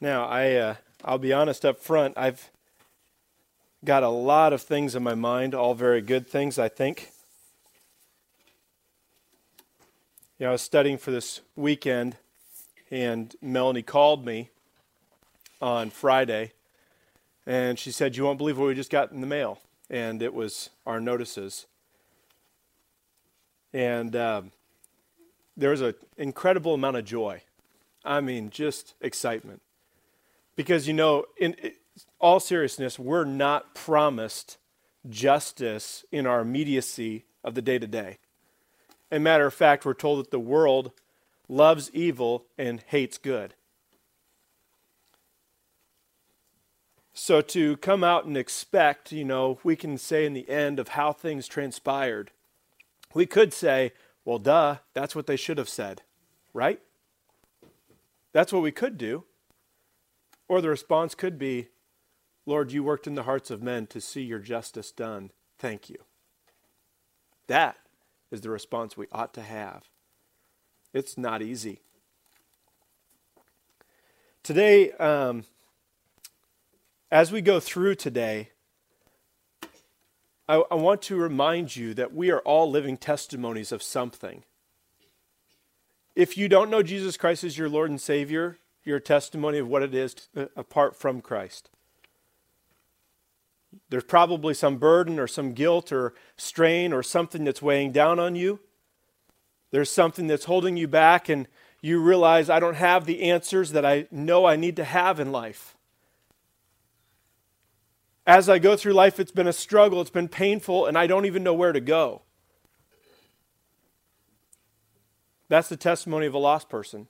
Now, I'll be honest up front, I've got a lot of things in my mind, all very good things, I think. I was studying for this weekend, and Melanie called me on Friday, and she said, "You won't believe what we just got in the mail." And it was our notices. And there was an incredible amount of joy. I mean, just excitement. Because, in all seriousness, we're not promised justice in our immediacy of the day-to-day. As a matter of fact, we're told that the world loves evil and hates good. So to come out and expect, we can say in the end of how things transpired, we could say, well, duh, that's what they should have said, right? That's what we could do. Or the response could be, Lord, you worked in the hearts of men to see your justice done. Thank you. That is the response we ought to have. It's not easy. Today, as we go through today, I want to remind you that we are all living testimonies of something. If you don't know Jesus Christ as your Lord and Savior, you're a testimony of what it is apart from Christ. There's probably some burden or some guilt or strain or something that's weighing down on you. There's something that's holding you back, and you realize, I don't have the answers that I know I need to have in life. As I go through life, it's been a struggle, it's been painful, and I don't even know where to go. That's the testimony of a lost person.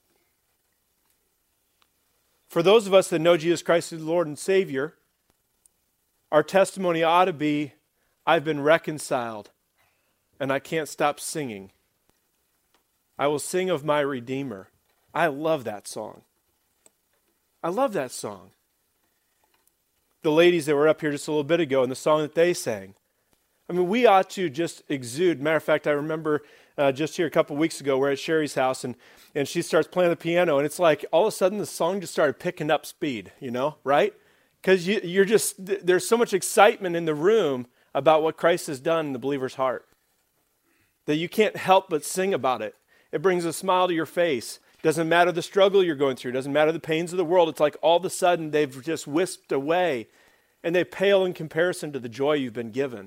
For those of us that know Jesus Christ as Lord and Savior, our testimony ought to be, I've been reconciled, and I can't stop singing. I will sing of my Redeemer. I love that song. I love that song. The ladies that were up here just a little bit ago and the song that they sang. I mean, we ought to just exude. Matter of fact, I remember just here a couple weeks ago, we're at Sherry's house, and she starts playing the piano, and it's like all of a sudden the song just started picking up speed, right? Because there's so much excitement in the room about what Christ has done in the believer's heart that you can't help but sing about it. It brings a smile to your face. Doesn't matter the struggle you're going through. Doesn't matter the pains of the world. It's like all of a sudden they've just whisked away, and they pale in comparison to the joy you've been given.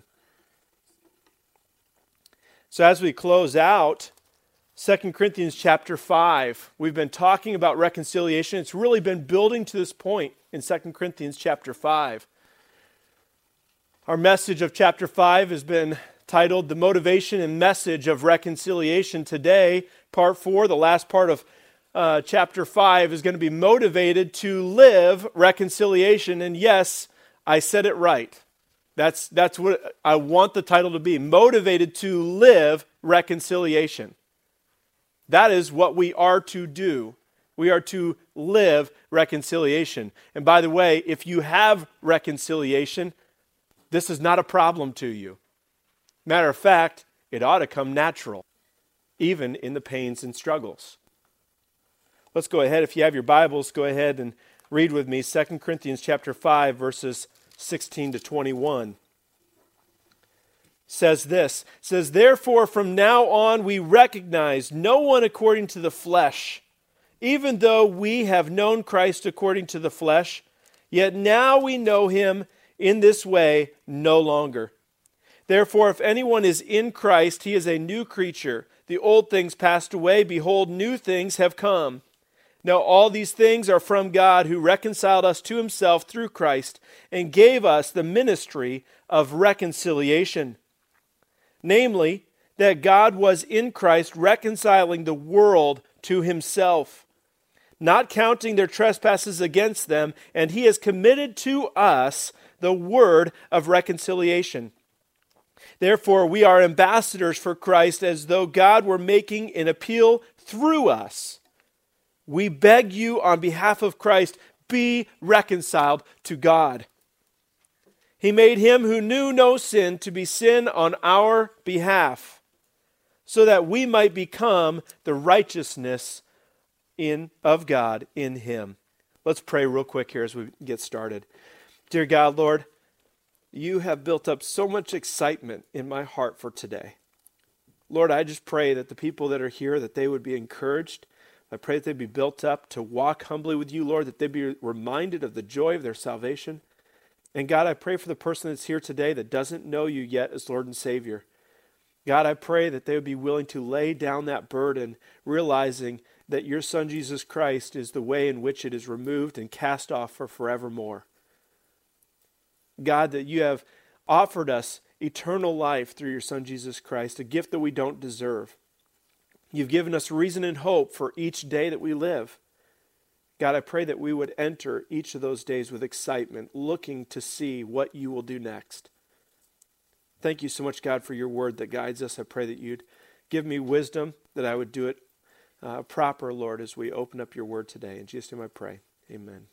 So as we close out 2 Corinthians chapter 5, we've been talking about reconciliation. It's really been building to this point in 2 Corinthians chapter 5. Our message of chapter 5 has been titled The Motivation and Message of Reconciliation. Today, part 4, the last part of chapter 5, is going to be motivated to live reconciliation. And yes, I said it right. That's what I want the title to be. Motivated to live reconciliation. That is what we are to do. We are to live reconciliation. And by the way, if you have reconciliation, this is not a problem to you. Matter of fact, it ought to come natural, even in the pains and struggles. Let's go ahead. If you have your Bibles, go ahead and read with me 2 Corinthians chapter 5, verses 16 to 21. Says this, therefore from now on we recognize no one according to the flesh. Even though we have known Christ according to the flesh, yet now we know him in this way no longer. Therefore, if anyone is in Christ, he is a new creature. The old things passed away. Behold, new things have come. Now all these things are from God, who reconciled us to himself through Christ and gave us the ministry of reconciliation. Namely, that God was in Christ reconciling the world to himself, not counting their trespasses against them, and he has committed to us the word of reconciliation. Therefore, we are ambassadors for Christ, as though God were making an appeal through us. We beg you on behalf of Christ, be reconciled to God. He made him who knew no sin to be sin on our behalf, so that we might become the righteousness of God in him. Let's pray real quick here as we get started. Dear God, Lord, you have built up so much excitement in my heart for today. Lord, I just pray that the people that are here, that they would be encouraged. I pray that they'd be built up to walk humbly with you, Lord, that they'd be reminded of the joy of their salvation. And God, I pray for the person that's here today that doesn't know you yet as Lord and Savior. God, I pray that they would be willing to lay down that burden, realizing that your Son, Jesus Christ, is the way in which it is removed and cast off for forevermore. God, that you have offered us eternal life through your Son, Jesus Christ, a gift that we don't deserve. You've given us reason and hope for each day that we live. God, I pray that we would enter each of those days with excitement, looking to see what you will do next. Thank you so much, God, for your word that guides us. I pray that you'd give me wisdom, that I would do it proper, Lord, as we open up your word today. In Jesus' name I pray. Amen.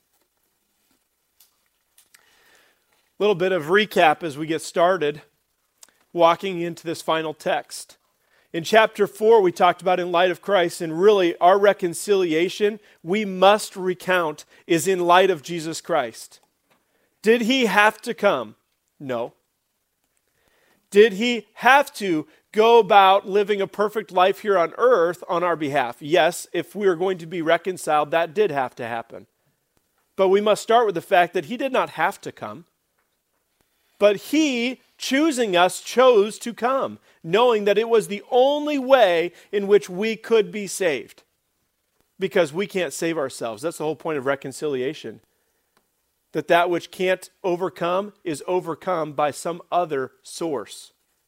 A little bit of recap as we get started, walking into this final text. In chapter 4, we talked about in light of Christ, and really our reconciliation, we must recount, is in light of Jesus Christ. Did he have to come? No. Did he have to go about living a perfect life here on earth on our behalf? Yes, if we are going to be reconciled, that did have to happen. But we must start with the fact that he did not have to come. But he, choosing us, chose to come, knowing that it was the only way in which we could be saved. Because we can't save ourselves. That's the whole point of reconciliation. That which can't overcome is overcome by some other source.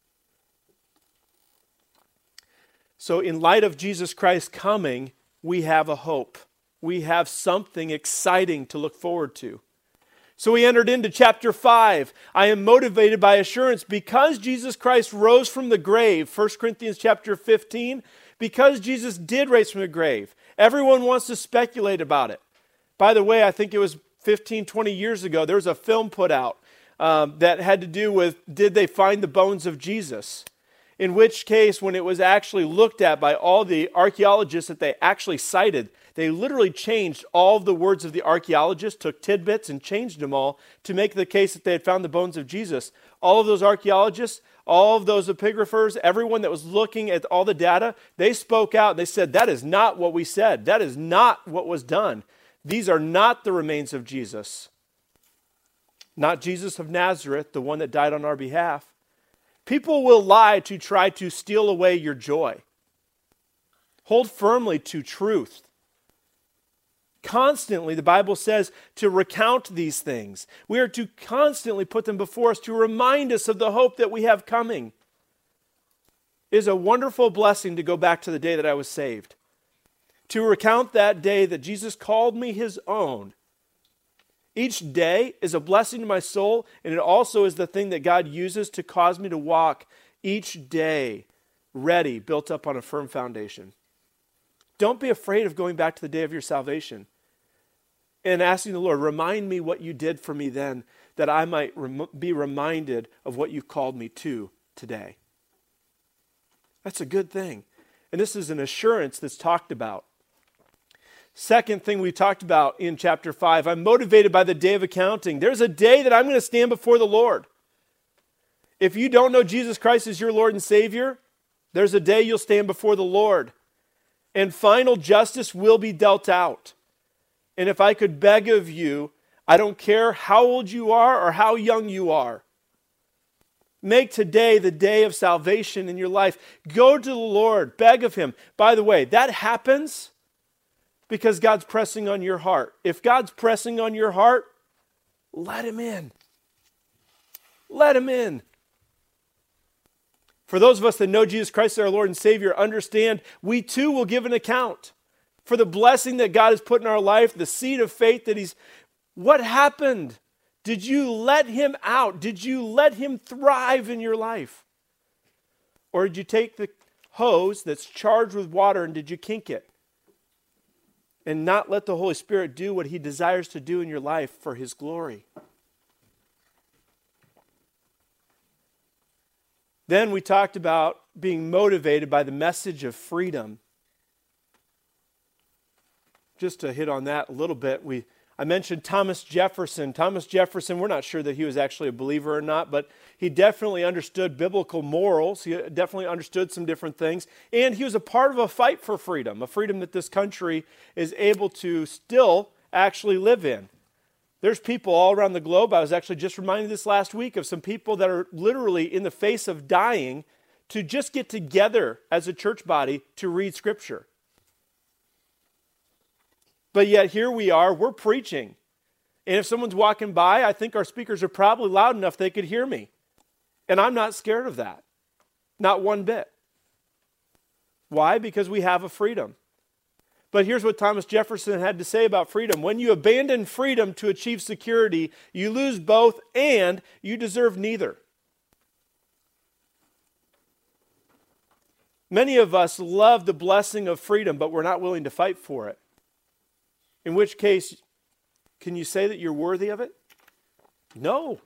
So in light of Jesus Christ coming, we have a hope. We have something exciting to look forward to. So we entered into chapter 5. I am motivated by assurance because Jesus Christ rose from the grave. 1 Corinthians chapter 15. Because Jesus did rise from the grave. Everyone wants to speculate about it. By the way, I think it was 15, 20 years ago, there was a film put out that had to do with, did they find the bones of Jesus? In which case, when it was actually looked at by all the archaeologists that they actually cited, they literally changed all of the words of the archaeologists, took tidbits and changed them all to make the case that they had found the bones of Jesus. All of those archaeologists, all of those epigraphers, everyone that was looking at all the data, they spoke out and they said, that is not what we said. That is not what was done. These are not the remains of Jesus. Not Jesus of Nazareth, the one that died on our behalf. People will lie to try to steal away your joy. Hold firmly to truth. Constantly, the Bible says to recount these things. We are to constantly put them before us to remind us of the hope that we have coming. It is a wonderful blessing to go back to the day that I was saved. To recount that day that Jesus called me his own. Each day is a blessing to my soul, and it also is the thing that God uses to cause me to walk each day ready, built up on a firm foundation. Don't be afraid of going back to the day of your salvation and asking the Lord, remind me what you did for me then, that I might be reminded of what you've called me to today. That's a good thing. And this is an assurance that's talked about. Second thing we talked about in chapter 5, I'm motivated by the day of accounting. There's a day that I'm going to stand before the Lord. If you don't know Jesus Christ as your Lord and Savior, there's a day you'll stand before the Lord. And final justice will be dealt out. And if I could beg of you, I don't care how old you are or how young you are, make today the day of salvation in your life. Go to the Lord, beg of him. By the way, that happens because God's pressing on your heart. If God's pressing on your heart, let him in. Let him in. For those of us that know Jesus Christ as our Lord and Savior, understand we too will give an account for the blessing that God has put in our life, the seed of faith that he's... What happened? Did you let him out? Did you let him thrive in your life? Or did you take the hose that's charged with water and did you kink it? And not let the Holy Spirit do what he desires to do in your life for his glory. Then we talked about being motivated by the message of freedom. Just to hit on that a little bit, I mentioned Thomas Jefferson. Thomas Jefferson, we're not sure that he was actually a believer or not, but he definitely understood biblical morals. He definitely understood some different things. And he was a part of a fight for freedom, a freedom that this country is able to still actually live in. There's people all around the globe. I was actually just reminded this last week of some people that are literally in the face of dying to just get together as a church body to read Scripture. But yet here we are, we're preaching. And if someone's walking by, I think our speakers are probably loud enough they could hear me. And I'm not scared of that. Not one bit. Why? Because we have a freedom. But here's what Thomas Jefferson had to say about freedom. When you abandon freedom to achieve security, you lose both and you deserve neither. Many of us love the blessing of freedom, but we're not willing to fight for it. In which case, can you say that you're worthy of it? No.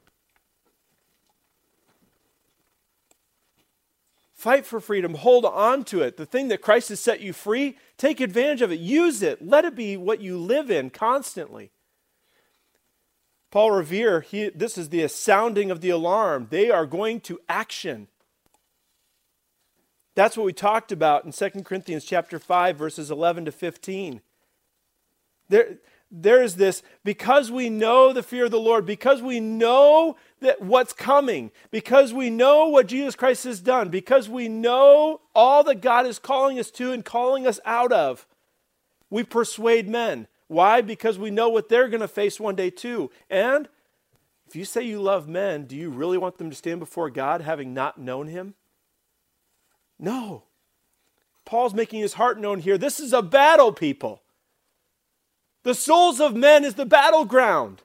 Fight for freedom. Hold on to it. The thing that Christ has set you free, take advantage of it. Use it. Let it be what you live in constantly. Paul Revere, this is the sounding of the alarm. They are going to action. That's what we talked about in 2 Corinthians chapter 5, verses 11 to 15. There is this, because we know the fear of the Lord, because we know that what's coming, because we know what Jesus Christ has done, because we know all that God is calling us to and calling us out of, we persuade men. Why? Because we know what they're going to face one day too. And if you say you love men, do you really want them to stand before God having not known Him? No. Paul's making his heart known here. This is a battle, people. The souls of men is the battleground.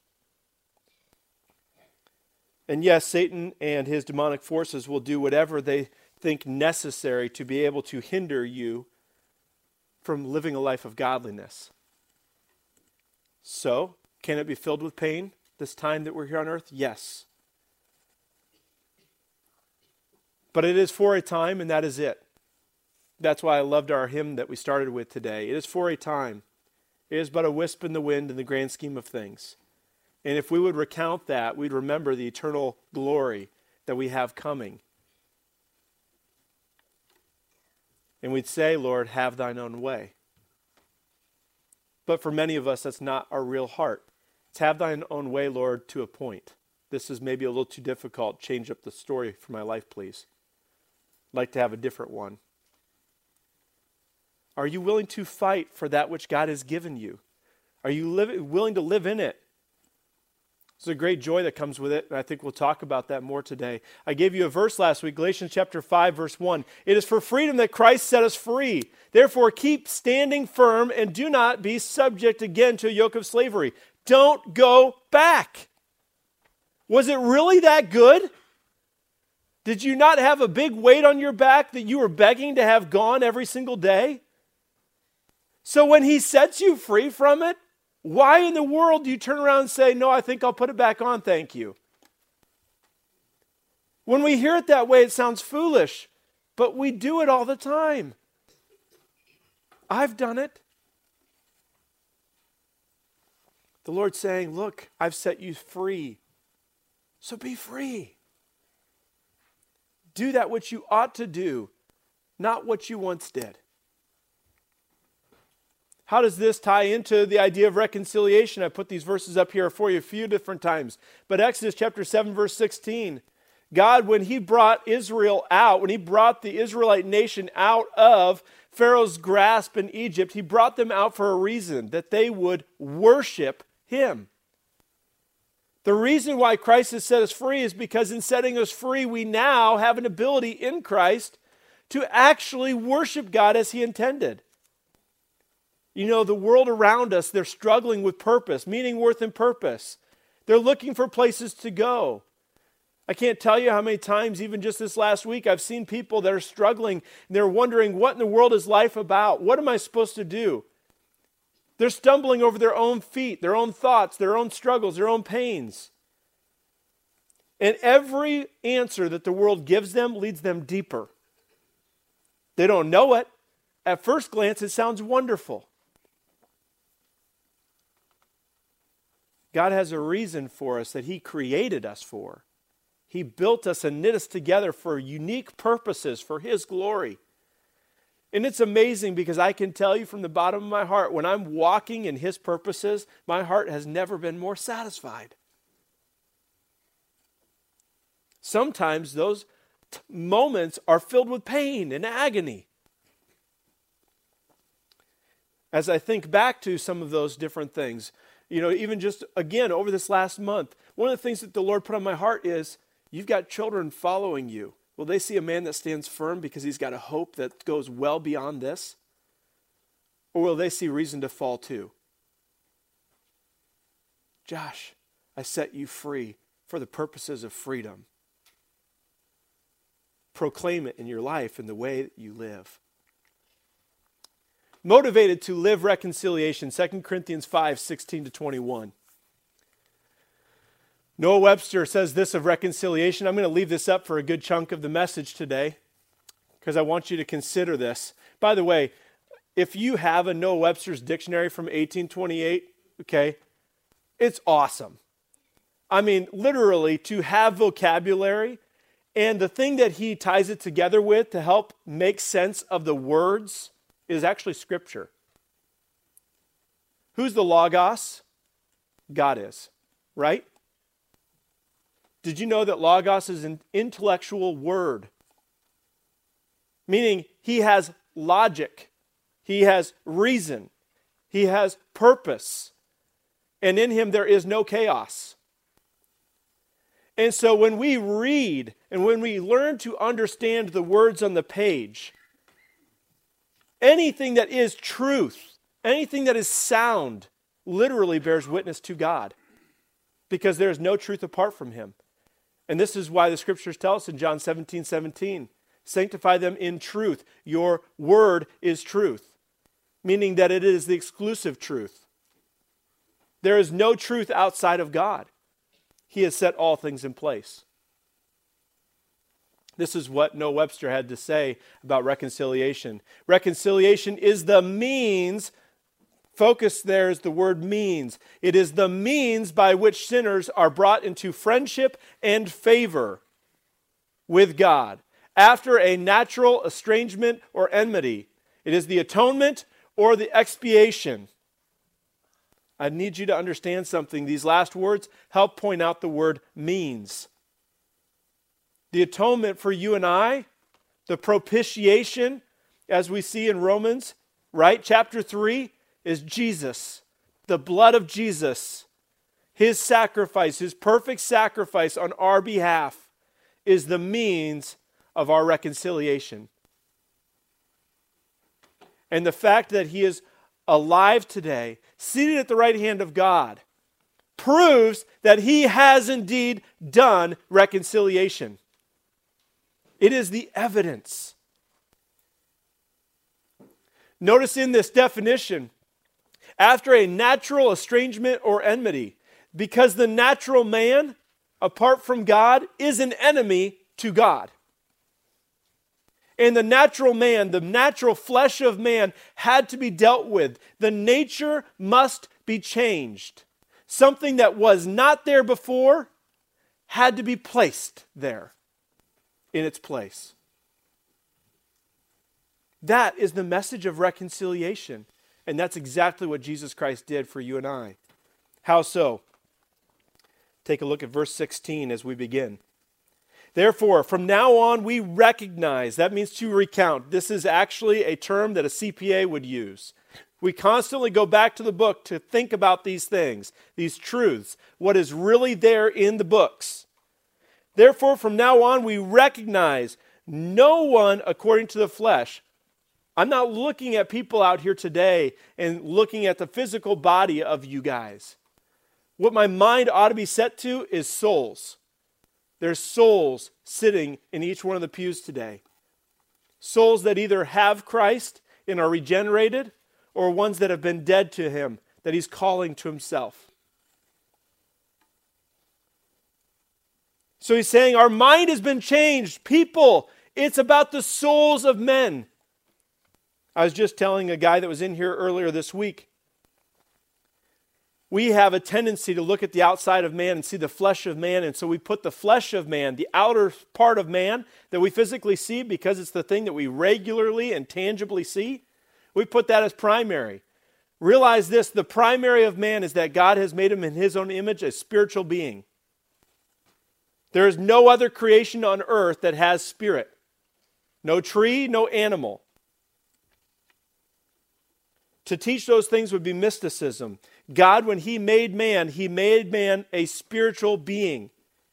And yes, Satan and his demonic forces will do whatever they think necessary to be able to hinder you from living a life of godliness. So, can it be filled with pain this time that we're here on earth? Yes. But it is for a time, and that is it. That's why I loved our hymn that we started with today. It is for a time. It is but a wisp in the wind in the grand scheme of things. And if we would recount that, we'd remember the eternal glory that we have coming. And we'd say, Lord, have thine own way. But for many of us, that's not our real heart. It's have thine own way, Lord, to a point. This is maybe a little too difficult. Change up the story for my life, please. I'd like to have a different one. Are you willing to fight for that which God has given you? Are you willing to live in it? There's a great joy that comes with it, and I think we'll talk about that more today. I gave you a verse last week, Galatians chapter 5, verse 1. It is for freedom that Christ set us free. Therefore, keep standing firm and do not be subject again to a yoke of slavery. Don't go back. Was it really that good? Did you not have a big weight on your back that you were begging to have gone every single day? So when He sets you free from it, why in the world do you turn around and say, no, I think I'll put it back on, thank you? When we hear it that way, it sounds foolish, but we do it all the time. I've done it. The Lord's saying, look, I've set you free, so be free. Do that which you ought to do, not what you once did. How does this tie into the idea of reconciliation? I put these verses up here for you a few different times. But Exodus chapter 7, verse 16. God, when He brought Israel out, when He brought the Israelite nation out of Pharaoh's grasp in Egypt, He brought them out for a reason, that they would worship Him. The reason why Christ has set us free is because in setting us free, we now have an ability in Christ to actually worship God as He intended. You know, the world around us, they're struggling with purpose, meaning, worth, and purpose. They're looking for places to go. I can't tell you how many times, even just this last week, I've seen people that are struggling, and they're wondering, what in the world is life about? What am I supposed to do? They're stumbling over their own feet, their own thoughts, their own struggles, their own pains. And every answer that the world gives them leads them deeper. They don't know it. At first glance, it sounds wonderful. God has a reason for us that He created us for. He built us and knit us together for unique purposes, for His glory. And it's amazing because I can tell you from the bottom of my heart, when I'm walking in His purposes, my heart has never been more satisfied. Sometimes those moments are filled with pain and agony. As I think back to some of those different things, even just again over this last month, one of the things that the Lord put on my heart is, you've got children following you. Will they see a man that stands firm because he's got a hope that goes well beyond this? Or will they see reason to fall too? Josh, I set you free for the purposes of freedom. Proclaim it in your life in the way that you live. Motivated to live reconciliation, 2 Corinthians 5, 16-21. Noah Webster says this of reconciliation. I'm going to leave this up for a good chunk of the message today because I want you to consider this. By the way, if you have a Noah Webster's dictionary from 1828, okay, it's awesome. I mean, literally, to have vocabulary, and the thing that he ties it together with to help make sense of the words is actually Scripture. Who's the Logos? God is, right? Did you know that Logos is an intellectual word? Meaning he has logic, he has reason, he has purpose, and in him there is no chaos. And so when we read and when we learn to understand the words on the page, anything that is truth, anything that is sound, literally bears witness to God, because there is no truth apart from Him. And this is why the Scriptures tell us in John 17:17, sanctify them in truth. Your word is truth, meaning that it is the exclusive truth. There is no truth outside of God. He has set all things in place. This is what Noah Webster had to say about reconciliation. Reconciliation is the means, focus there is the word means. It is the means by which sinners are brought into friendship and favor with God after a natural estrangement or enmity. It is the atonement or the expiation. I need you to understand something. These last words help point out the word means. The atonement for you and I, the propitiation, as we see in Romans, right? Chapter 3 is Jesus, the blood of Jesus. His sacrifice, His perfect sacrifice on our behalf is the means of our reconciliation. And the fact that He is alive today, seated at the right hand of God, proves that He has indeed done reconciliation. It is the evidence. Notice in this definition, after a natural estrangement or enmity, because the natural man, apart from God, is an enemy to God. And the natural man, the natural flesh of man, had to be dealt with. The nature must be changed. Something that was not there before had to be placed there in its place. That is the message of reconciliation. And that's exactly what Jesus Christ did for you and I. How so? Take a look at verse 16 as we begin. Therefore, from now on we recognize, that means to recount. This is actually a term that a CPA would use. We constantly go back to the book to think about these things, these truths, what is really there in the books. Therefore, from now on we recognize no one according to the flesh. I'm not looking at people out here today and looking at the physical body of you guys. What my mind ought to be set to is souls. There's souls sitting in each one of the pews today. Souls that either have Christ and are regenerated, or ones that have been dead to Him, that He's calling to Himself. So He's saying our mind has been changed. People, it's about the souls of men. I was just telling a guy that was in here earlier this week. we have a tendency to look at the outside of man and see the flesh of man, and so we put the flesh of man, the outer part of man that we physically see because it's the thing that we regularly and tangibly see, we put that as primary. Realize this, the primary of man is that God has made him in his own image, a spiritual being. There is no other creation on earth that has spirit. No tree, no animal. To teach those things would be mysticism. God, when he made man a spiritual being.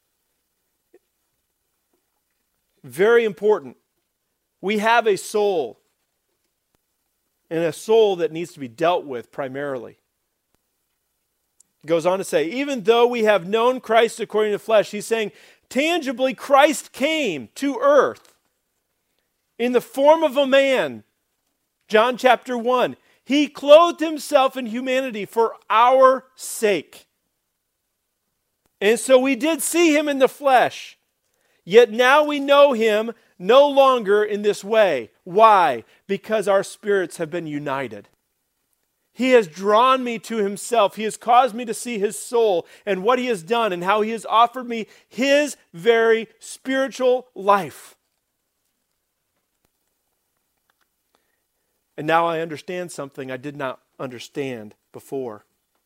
Very important. We have a soul. And a soul that needs to be dealt with primarily. He goes on to say, even though we have known Christ according to the flesh, he's saying, tangibly, Christ came to earth in the form of a man. John chapter 1. He clothed himself in humanity for our sake. And so we did see him in the flesh. Yet now we know him no longer in this way. Why? Because our spirits have been united. He has drawn me to himself. He has caused me to see his soul and what he has done and how he has offered me his very spiritual life. And now I understand something I did not understand before.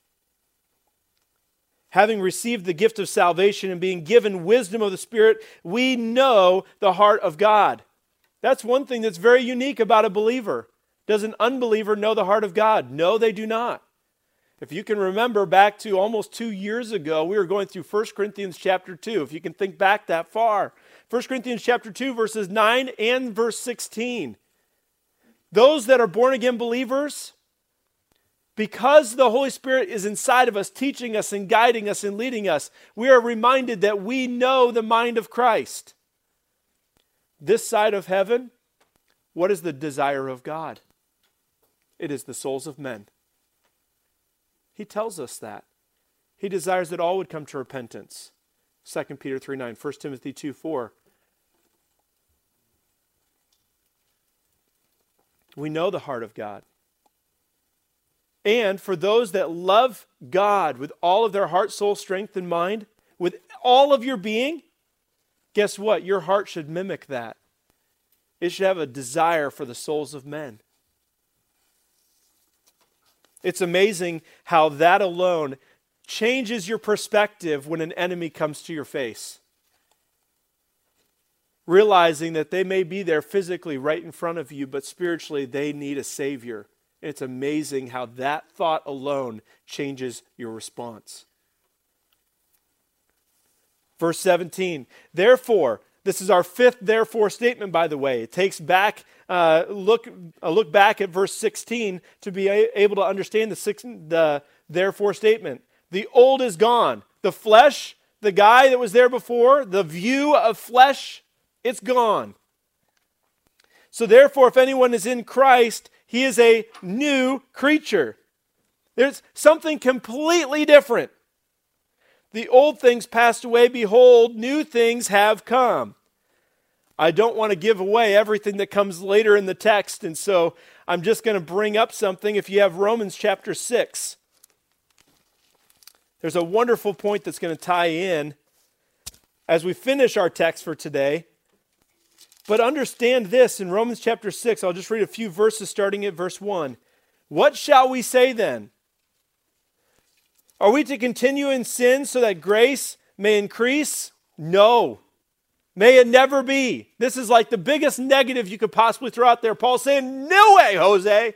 Having received the gift of salvation and being given wisdom of the Spirit, we know the heart of God. That's one thing that's very unique about a believer. Does an unbeliever know the heart of God? No, they do not. If you can remember back to almost 2 years ago, we were going through 1 Corinthians chapter 2. If you can think back that far. 1 Corinthians chapter 2, verses 9 and verse 16. Those that are born-again believers, because the Holy Spirit is inside of us, teaching us and guiding us and leading us, we are reminded that we know the mind of Christ. This side of heaven, what is the desire of God? It is the souls of men. He tells us that. He desires that all would come to repentance. 2 Peter 3:9, 1 Timothy 2:4. We know the heart of God. And for those that love God with all of their heart, soul, strength, and mind, with all of your being, guess what? Your heart should mimic that. It should have a desire for the souls of men. It's amazing how that alone changes your perspective when an enemy comes to your face. Realizing that they may be there physically right in front of you, but spiritually they need a Savior. It's amazing how that thought alone changes your response. Verse 17, therefore, this is our fifth therefore statement, by the way. It takes back a look back at verse 16 to be able to understand the therefore statement. The old is gone. The flesh, the guy that was there before, the view of flesh, it's gone. So therefore, if anyone is in Christ, he is a new creature. There's something completely different. The old things passed away. Behold, new things have come. I don't want to give away everything that comes later in the text, and so I'm just going to bring up something. If you have Romans chapter 6, there's a wonderful point that's going to tie in as we finish our text for today. But understand this, in Romans chapter 6, I'll just read a few verses starting at verse 1. What shall we say then? Are we to continue in sin so that grace may increase? No. May it never be. This is like the biggest negative you could possibly throw out there. Paul's saying, no way, Jose.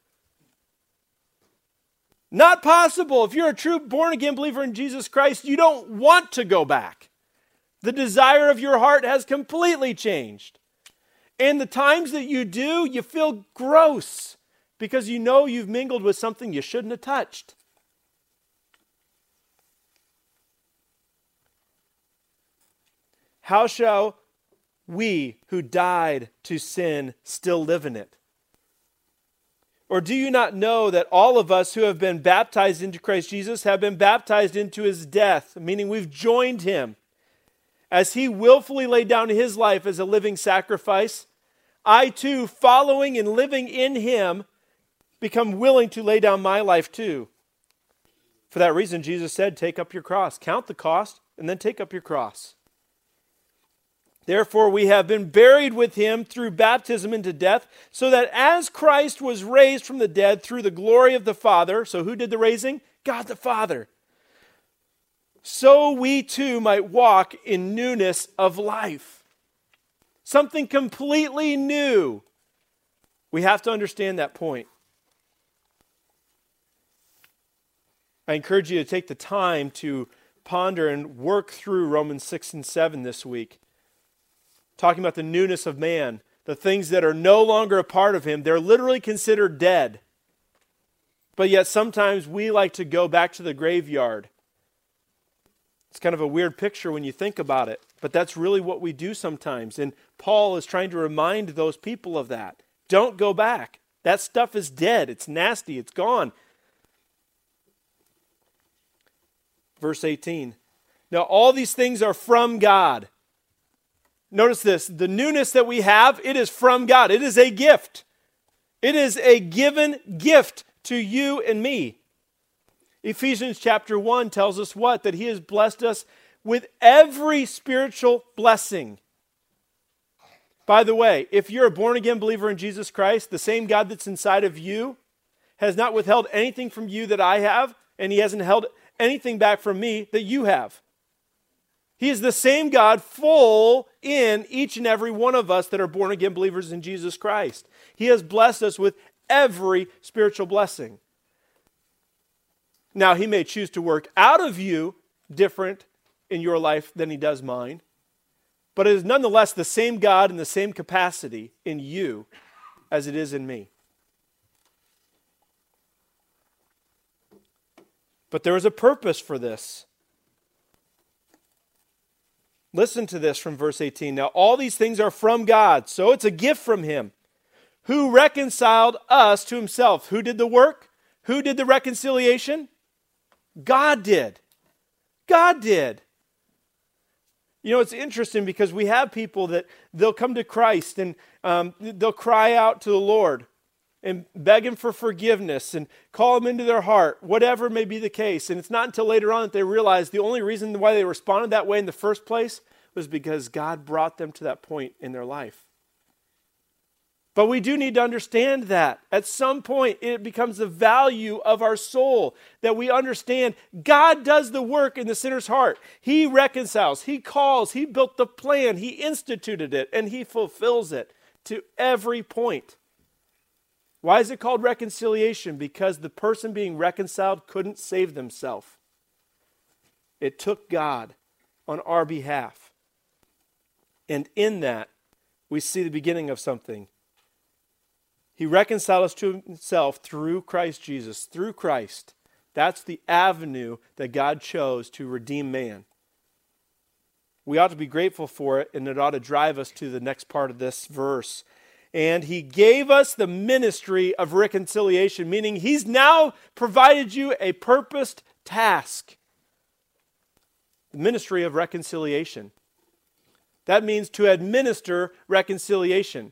Not possible. If you're a true born-again believer in Jesus Christ, you don't want to go back. The desire of your heart has completely changed. And the times that you do, you feel gross because you know you've mingled with something you shouldn't have touched. How shall we who died to sin still live in it? Or do you not know that all of us who have been baptized into Christ Jesus have been baptized into his death, meaning we've joined him? As he willfully laid down his life as a living sacrifice, I too, following and living in him, become willing to lay down my life too. For that reason, Jesus said, take up your cross. Count the cost, and then take up your cross. Therefore, we have been buried with him through baptism into death, so that as Christ was raised from the dead through the glory of the Father, so who did the raising? God the Father. So we too might walk in newness of life. Something completely new. We have to understand that point. I encourage you to take the time to ponder and work through Romans 6 and 7 this week. Talking about the newness of man, the things that are no longer a part of him, they're literally considered dead. But yet sometimes we like to go back to the graveyard. It's kind of a weird picture when you think about it, but that's really what we do sometimes. And Paul is trying to remind those people of that. Don't go back. That stuff is dead. It's nasty. It's gone. Verse 18. Now all these things are from God. Notice this. The newness that we have, it is from God. It is a gift. It is a given gift to you and me. Ephesians chapter 1 tells us what? That he has blessed us with every spiritual blessing. By the way, if you're a born-again believer in Jesus Christ, the same God that's inside of you has not withheld anything from you that I have, and he hasn't held anything back from me that you have. He is the same God full in each and every one of us that are born-again believers in Jesus Christ. He has blessed us with every spiritual blessing. Now, he may choose to work out of you different in your life than he does mine, but it is nonetheless the same God and the same capacity in you as it is in me. But there is a purpose for this. Listen to this from verse 18. Now, all these things are from God, so it's a gift from him, who reconciled us to himself. Who did the work? Who did the reconciliation? God did. God did. You know, it's interesting because we have people that they'll come to Christ and they'll cry out to the Lord and beg him for forgiveness and call him into their heart, whatever may be the case. And it's not until later on that they realize the only reason why they responded that way in the first place was because God brought them to that point in their life. But we do need to understand that at some point it becomes the value of our soul that we understand God does the work in the sinner's heart. He reconciles, he calls, he built the plan, he instituted it, and he fulfills it to every point. Why is it called reconciliation? Because the person being reconciled couldn't save themselves. It took God on our behalf. And in that, we see the beginning of something. He reconciled us to himself through Christ Jesus, through Christ. That's the avenue that God chose to redeem man. We ought to be grateful for it, and it ought to drive us to the next part of this verse. And he gave us the ministry of reconciliation, meaning he's now provided you a purposed task. The ministry of reconciliation. That means to administer reconciliation.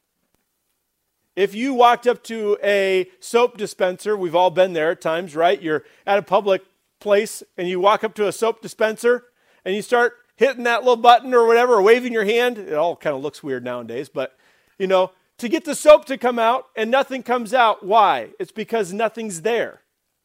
If you walked up to a soap dispenser, we've all been there at times, right? You're at a public place and you walk up to a soap dispenser and you start hitting that little button or whatever, or waving your hand. It all kind of looks weird nowadays, but you know, to get the soap to come out and nothing comes out. Why? It's because nothing's there.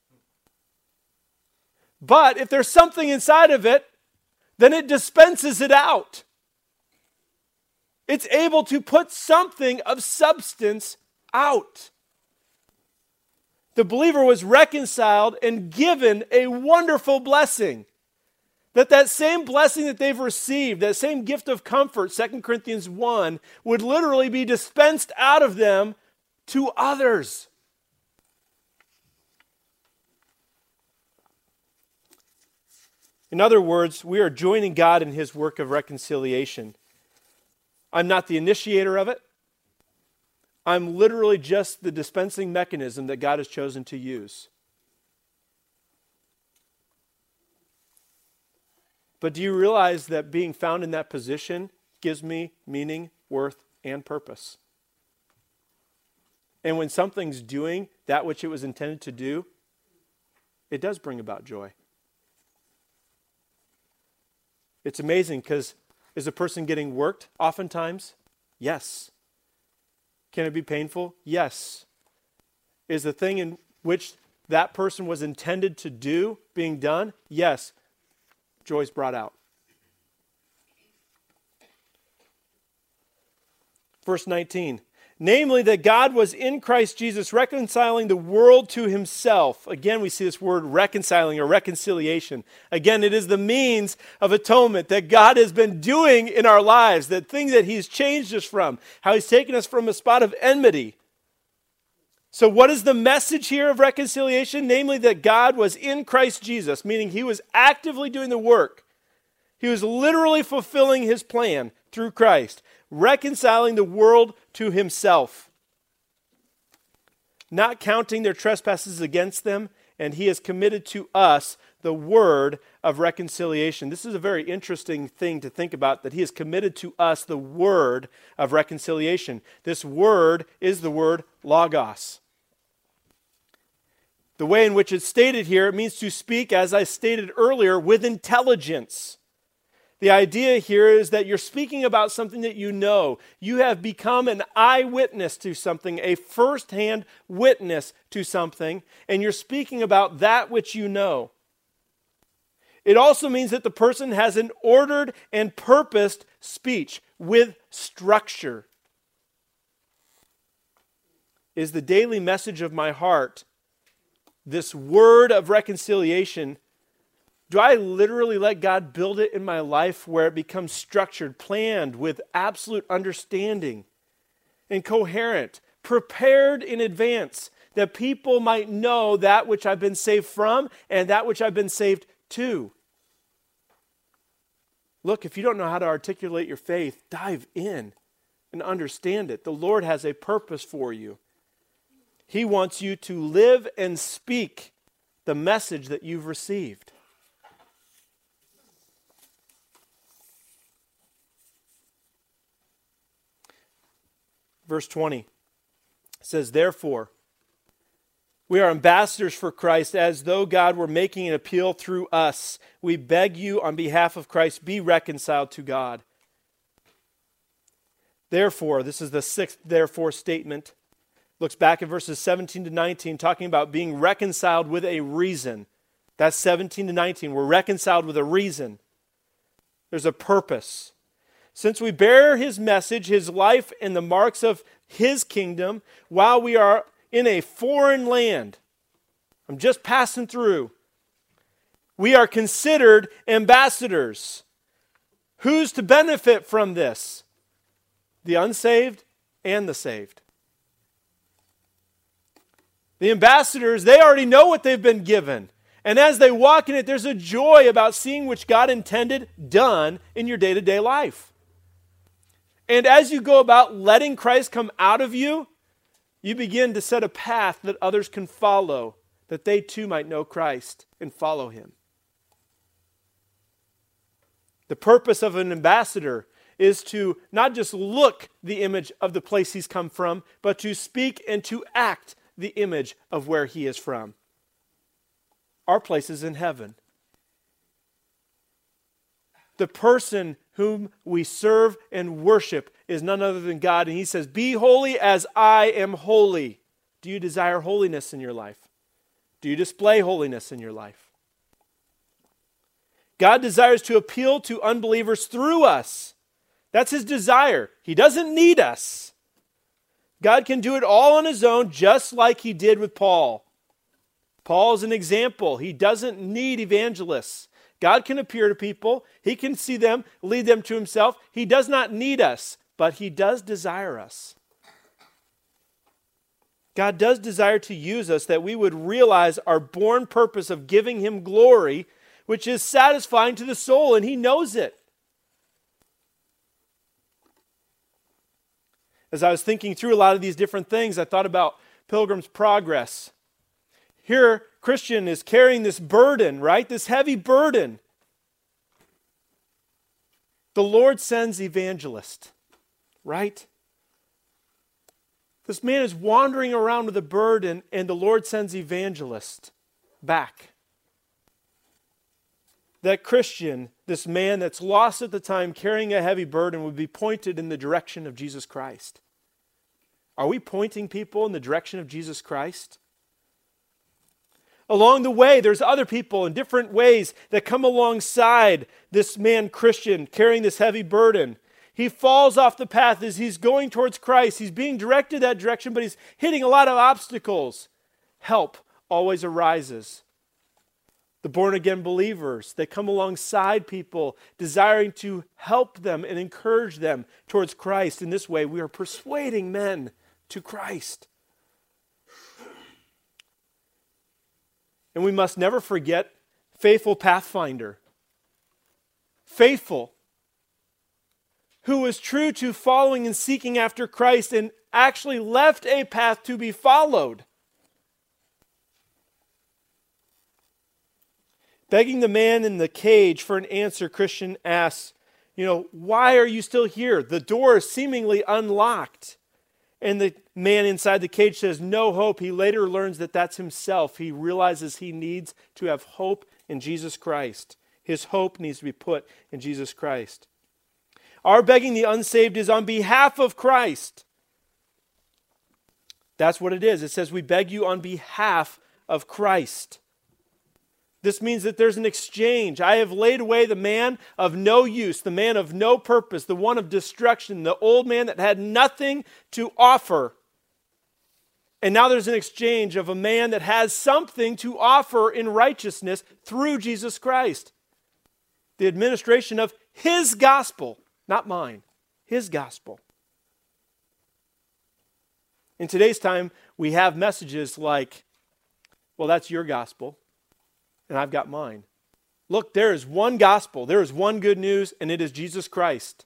But if there's something inside of it, then it dispenses it out. It's able to put something of substance out. The believer was reconciled and given a wonderful blessing. That same blessing that they've received, that same gift of comfort, 2 Corinthians 1, would literally be dispensed out of them to others. In other words, we are joining God in his work of reconciliation. I'm not the initiator of it. I'm literally just the dispensing mechanism that God has chosen to use. But do you realize that being found in that position gives me meaning, worth, and purpose? And when something's doing that which it was intended to do, it does bring about joy. It's amazing because is a person getting worked oftentimes? Yes. Can it be painful? Yes. Is the thing in which that person was intended to do being done? Yes. Joy is brought out. Verse 19. Namely, that God was in Christ Jesus reconciling the world to himself. Again, we see this word reconciling or reconciliation. Again, it is the means of atonement that God has been doing in our lives, that thing that he's changed us from, how he's taken us from a spot of enmity. So what is the message here of reconciliation? Namely, that God was in Christ Jesus, meaning he was actively doing the work. He was literally fulfilling his plan through Christ, reconciling the world to himself, not counting their trespasses against them, and he has committed to us the word of reconciliation. This is a very interesting thing to think about, that he has committed to us the word of reconciliation. This word is the word logos. The way in which it's stated here, it means to speak, as I stated earlier, with intelligence. The idea here is that you're speaking about something that you know. You have become an eyewitness to something, a first-hand witness to something, and you're speaking about that which you know. It also means that the person has an ordered and purposed speech with structure. Is the daily message of my heart this word of reconciliation? Do I literally let God build it in my life where it becomes structured, planned with absolute understanding and coherent, prepared in advance, that people might know that which I've been saved from and that which I've been saved to? Look, if you don't know how to articulate your faith, dive in and understand it. The Lord has a purpose for you. He wants you to live and speak the message that you've received. Verse 20 says, therefore, we are ambassadors for Christ, as though God were making an appeal through us. We beg you on behalf of Christ, be reconciled to God. Therefore, this is the sixth therefore statement. Looks back at verses 17 to 19, talking about being reconciled with a reason. That's 17 to 19. We're reconciled with a reason. There's a purpose. Since we bear his message, his life, and the marks of his kingdom, while we are in a foreign land, I'm just passing through, we are considered ambassadors. Who's to benefit from this? The unsaved and the saved. The ambassadors, they already know what they've been given. And as they walk in it, there's a joy about seeing which God intended done in your day-to-day life. And as you go about letting Christ come out of you, you begin to set a path that others can follow, that they too might know Christ and follow him. The purpose of an ambassador is to not just look the image of the place he's come from, but to speak and to act the image of where he is from. Our place is in heaven. The person whom we serve and worship is none other than God. And he says, be holy as I am holy. Do you desire holiness in your life? Do you display holiness in your life? God desires to appeal to unbelievers through us. That's his desire. He doesn't need us. God can do it all on his own, just like he did with Paul. Paul is an example. He doesn't need evangelists. God can appear to people. He can see them, lead them to himself. He does not need us, but he does desire us. God does desire to use us, that we would realize our born purpose of giving him glory, which is satisfying to the soul, and he knows it. As I was thinking through a lot of these different things, I thought about Pilgrim's Progress. Here, Christian is carrying this burden, right? This heavy burden. The Lord sends evangelist, right? This man is wandering around with a burden, and the Lord sends evangelist back that Christian, this man that's lost at the time carrying a heavy burden, would be pointed in the direction of Jesus Christ. Are we pointing people in the direction of Jesus Christ? Along the way, there's other people in different ways that come alongside this man Christian carrying this heavy burden. He falls off the path as he's going towards Christ. He's being directed that direction, but he's hitting a lot of obstacles. Help always arises. The born-again believers, they come alongside people desiring to help them and encourage them towards Christ. In this way, we are persuading men to Christ. And we must never forget faithful Pathfinder. Faithful. Who was true to following and seeking after Christ and actually left a path to be followed. Begging the man in the cage for an answer, Christian asks, why are you still here? The door is seemingly unlocked. And the man inside the cage says, no hope. He later learns that that's himself. He realizes he needs to have hope in Jesus Christ. His hope needs to be put in Jesus Christ. Our begging the unsaved is on behalf of Christ. That's what it is. It says we beg you on behalf of Christ. This means that there's an exchange. I have laid away the man of no use, the man of no purpose, the one of destruction, the old man that had nothing to offer. And now there's an exchange of a man that has something to offer in righteousness through Jesus Christ. The administration of His gospel, not mine, His gospel. In today's time, we have messages like, well, that's your gospel. And I've got mine. Look, there is one gospel. There is one good news, and it is Jesus Christ.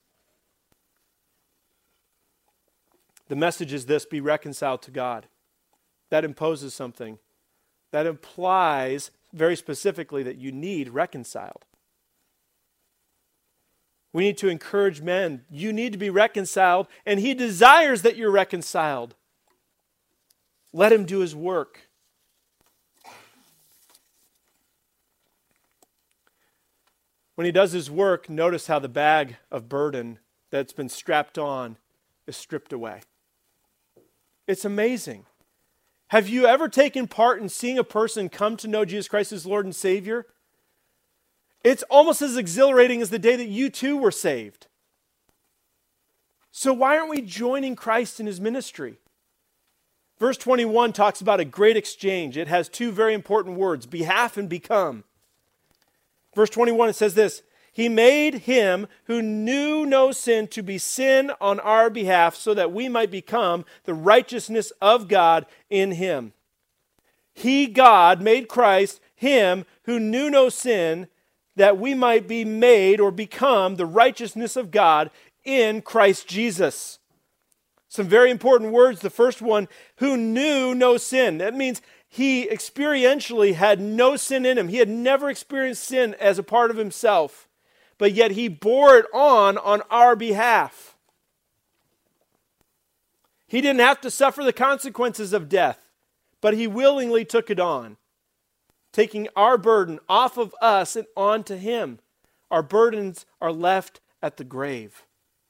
The message is this: be reconciled to God. That imposes something. That implies very specifically that you need reconciled. We need to encourage men. You need to be reconciled, and He desires that you're reconciled. Let Him do His work. When He does His work, notice how the bag of burden that's been strapped on is stripped away. It's amazing. Have you ever taken part in seeing a person come to know Jesus Christ as Lord and Savior? It's almost as exhilarating as the day that you too were saved. So why aren't we joining Christ in His ministry? Verse 21 talks about a great exchange. It has two very important words, behalf and become. Verse 21, it says this: He made Him who knew no sin to be sin on our behalf so that we might become the righteousness of God in Him. He, God, made Christ, Him who knew no sin, that we might be made or become the righteousness of God in Christ Jesus. Some very important words. The first one, who knew no sin. That means He experientially had no sin in Him. He had never experienced sin as a part of Himself. But yet He bore it on our behalf. He didn't have to suffer the consequences of death, but He willingly took it on, taking our burden off of us and onto Him. Our burdens are left at the grave.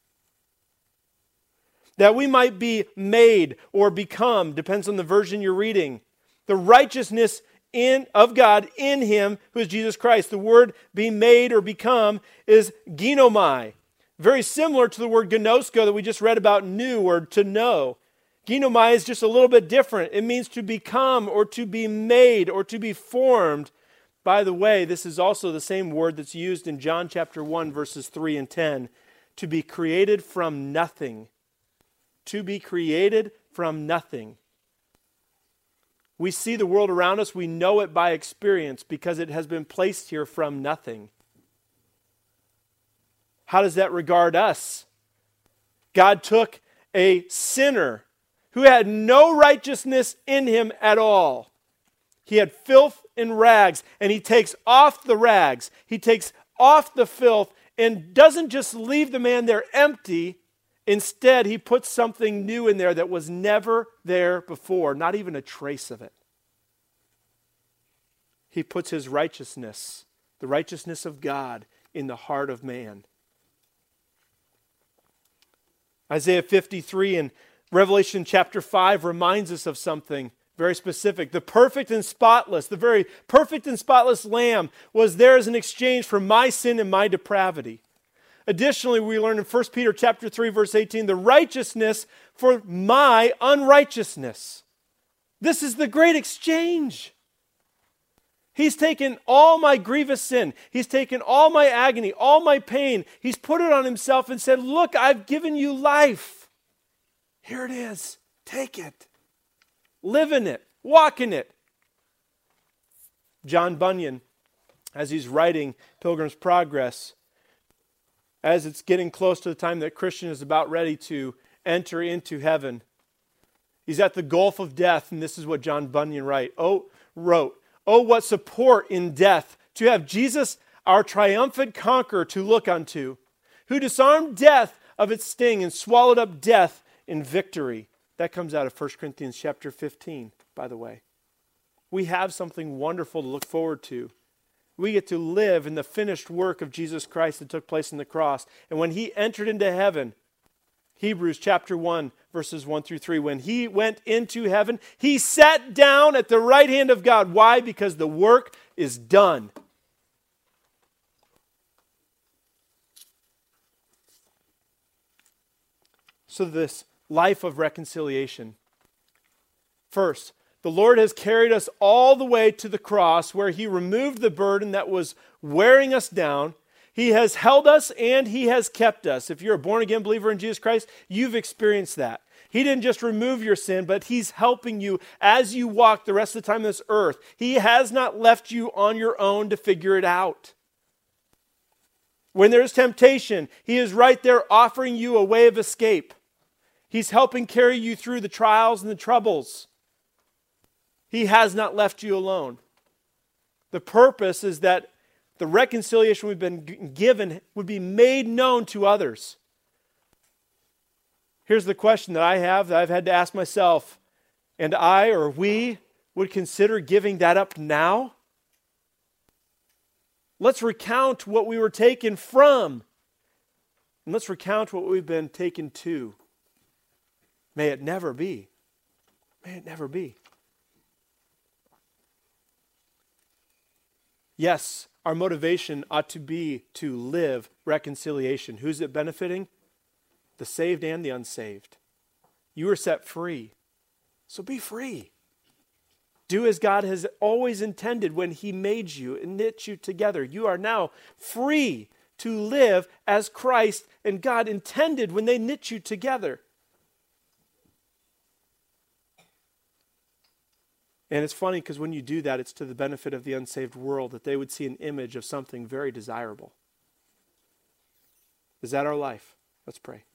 That we might be made or become, depends on the version you're reading, the righteousness of God in Him, who is Jesus Christ. The word be made or become is ginomai. Very similar to the word gnosko that we just read about, new or to know. Ginomai is just a little bit different. It means to become or to be made or to be formed. By the way, this is also the same word that's used in John chapter 1, verses 3 and 10. To be created from nothing. To be created from nothing. We see the world around us, we know it by experience because it has been placed here from nothing. How does that regard us? God took a sinner who had no righteousness in him at all. He had filth and rags, and He takes off the rags. He takes off the filth and doesn't just leave the man there empty. Instead, He puts something new in there that was never there before, not even a trace of it. He puts His righteousness, the righteousness of God in the heart of man. Isaiah 53 and Revelation chapter 5 reminds us of something very specific. The perfect and spotless, the very perfect and spotless Lamb was there as an exchange for my sin and my depravity. Additionally, we learn in 1 Peter chapter 3, verse 18, the righteousness for my unrighteousness. This is the great exchange. He's taken all my grievous sin. He's taken all my agony, all my pain. He's put it on himself and said, look, I've given you life. Here it is. Take it. Live in it. Walk in it. John Bunyan, as he's writing Pilgrim's Progress, as it's getting close to the time that Christian is about ready to enter into heaven, he's at the gulf of death, and this is what John Bunyan wrote. Oh, what support in death, to have Jesus, our triumphant conqueror, to look unto, who disarmed death of its sting and swallowed up death in victory. That comes out of 1 Corinthians chapter 15, by the way. We have something wonderful to look forward to. We get to live in the finished work of Jesus Christ that took place on the cross. And when he entered into heaven, Hebrews chapter 1, verses 1 through 3, when he went into heaven, he sat down at the right hand of God. Why? Because the work is done. So this life of reconciliation. First, the Lord has carried us all the way to the cross where he removed the burden that was wearing us down. He has held us and he has kept us. If you're a born-again believer in Jesus Christ, you've experienced that. He didn't just remove your sin, but he's helping you as you walk the rest of the time on this earth. He has not left you on your own to figure it out. When there's temptation, he is right there offering you a way of escape. He's helping carry you through the trials and the troubles. He has not left you alone. The purpose is that the reconciliation we've been given would be made known to others. Here's the question that I have that I've had to ask myself. And I or we would consider giving that up now? Let's recount what we were taken from. And let's recount what we've been taken to. May it never be. May it never be. Yes, our motivation ought to be to live reconciliation. Who's it benefiting? The saved and the unsaved. You are set free. So be free. Do as God has always intended when he made you and knit you together. You are now free to live as Christ and God intended when they knit you together. And it's funny because when you do that, it's to the benefit of the unsaved world, that they would see an image of something very desirable. Is that our life? Let's pray.